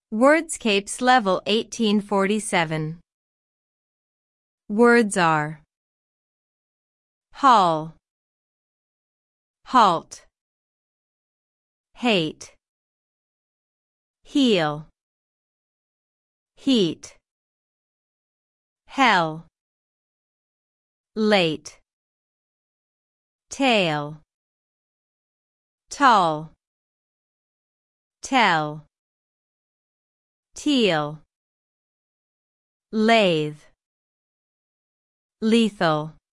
Wordscapes Level 1847. Words are haul, halt, hate, heel, heat, hell, late, tail, tall, tell, teal, lathe, lethal.